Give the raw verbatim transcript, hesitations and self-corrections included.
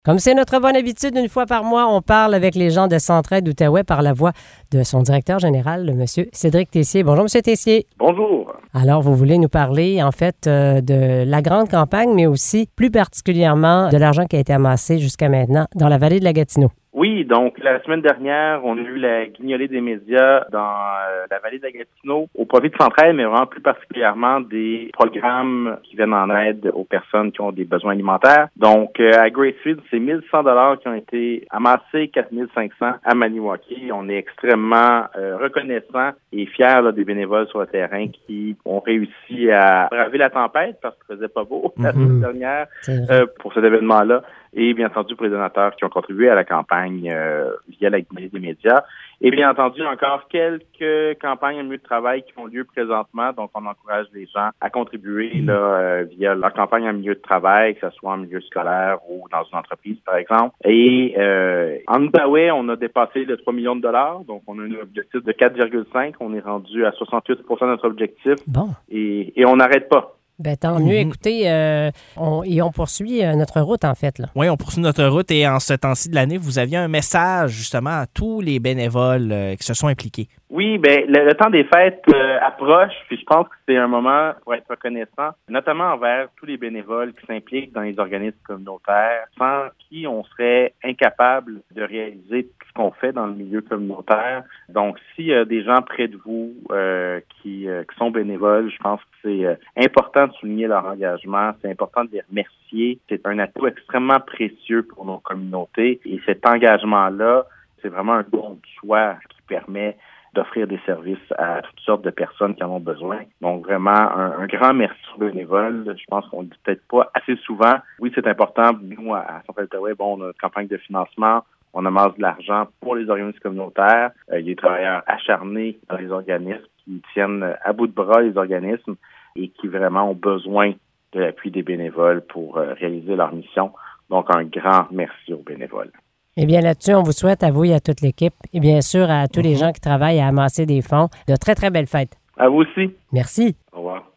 Comme c'est notre bonne habitude, une fois par mois, on parle avec les gens de Centraide Outaouais par la voix de son directeur général, le monsieur Cédric Tessier. Bonjour, monsieur Tessier. Bonjour. Alors, vous voulez nous parler, en fait, euh, de la grande campagne, mais aussi, plus particulièrement, de l'argent qui a été amassé jusqu'à maintenant dans la vallée de la Gatineau. Oui, donc la semaine dernière, on a eu la guignolée des médias dans euh, la vallée de la Gatineau au profit de Centraide, mais vraiment plus particulièrement des programmes qui viennent en aide aux personnes qui ont des besoins alimentaires. Donc, euh, à Gracefield, c'est mille cent dollars qui ont été amassés, quatre mille cinq cents à Maniwaki. On est extrêmement euh, reconnaissants et fiers là, des bénévoles sur le terrain qui ont réussi à braver la tempête parce qu'il faisait pas beau la semaine dernière euh, pour cet événement-là. Et bien entendu pour les donateurs qui ont contribué à la campagne euh, via la guignolée des médias. Et bien entendu, encore quelques campagnes en milieu de travail qui ont lieu présentement. Donc, on encourage les gens à contribuer là euh, via leur campagne en milieu de travail, que ce soit en milieu scolaire ou dans une entreprise, par exemple. Et euh, en Outaouais, on a dépassé les trois millions de dollars. Donc, on a un objectif de quatre virgule cinq. On est rendu à soixante-huit pour cent de notre objectif. Bon. Et, et on n'arrête pas. Ben, tant mieux. Mm-hmm. Écoutez, euh, on, et on poursuit euh, notre route, en fait. Là. Oui, on poursuit notre route et en ce temps-ci de l'année, vous aviez un message, justement, à tous les bénévoles euh, qui se sont impliqués. Oui, ben le, le temps des fêtes euh, approche, puis je pense que c'est un moment pour être reconnaissant, notamment envers tous les bénévoles qui s'impliquent dans les organismes communautaires, sans qui on serait incapable de réaliser tout ce qu'on fait dans le milieu communautaire. Donc, s'il y a des gens près de vous euh, qui, euh, qui sont bénévoles, je pense que c'est euh, important de souligner leur engagement, c'est important de les remercier. C'est un atout extrêmement précieux pour nos communautés et cet engagement-là, c'est vraiment un don de soi qui permet d'offrir des services à toutes sortes de personnes qui en ont besoin. Donc, vraiment, un, un grand merci aux bénévoles. Je pense qu'on ne le dit peut-être pas assez souvent. Oui, c'est important. Nous, à Centraide Outaouais, bon, on a une campagne de financement. On amasse de l'argent pour les organismes communautaires. Euh, il y a des travailleurs acharnés dans les organismes qui tiennent à bout de bras les organismes et qui vraiment ont besoin de l'appui des bénévoles pour euh, réaliser leur mission. Donc, un grand merci aux bénévoles. Eh bien, là-dessus, on vous souhaite, à vous et à toute l'équipe, et bien sûr à tous mm-hmm. les gens qui travaillent à amasser des fonds, de très, très belles fêtes. À vous aussi. Merci. Au revoir.